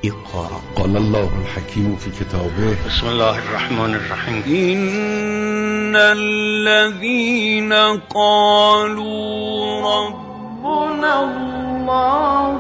اقرأ. قال الله الحكيم في كتابه بسم الله الرحمن الرحيم. إن الذين قالوا ربنا الله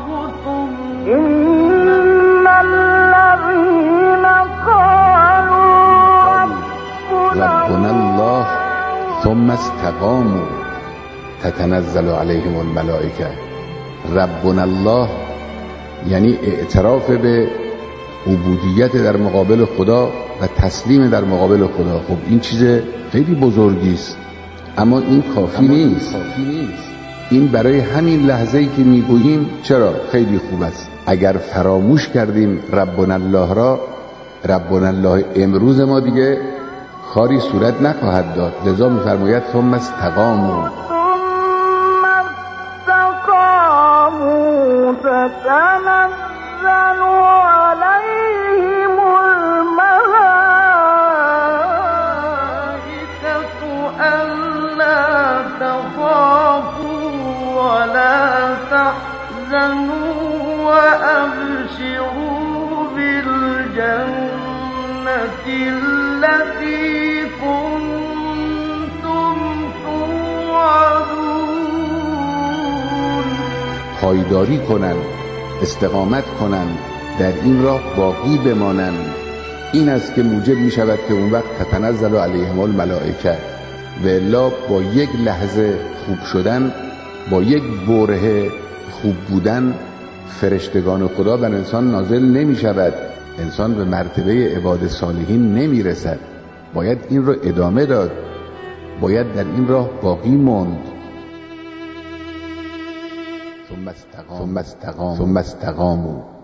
ربنا الله ثم استقاموا تتنزل عليهم الملائکه. ربنا الله یعنی اعتراف به عبودیت در مقابل خدا و تسلیم در مقابل خدا. خب این چیز خیلی بزرگی است، اما این کافی نیست. این برای همین لحظه‌ای که میگوییم چرا خیلی خوب است. اگر فراموش کردیم ربنا الله را، ربنا الله امروز ما دیگه کاری صورت نخواهد داد. لذا می‌فرماید ثم استقاموا تتنزل عليهم الملائكة ألا تخافوا ولا تحزنوا وأبشروا بالجنة التي كنتم توعدون. پایداری کنند، استقامت کنند، در این راه باقی بمانند. این است که موجب می شود که اون وقت تتنزل علیهم الملائکه، و الا با یک لحظه خوب شدن، با یک بره خوب بودن، فرشتگان خدا بر انسان نازل نمی شود. انسان به مرتبه عباد صالحین نمی رسد. باید این رو ادامه داد، باید در این راه باقی ماند. ثم استقاموا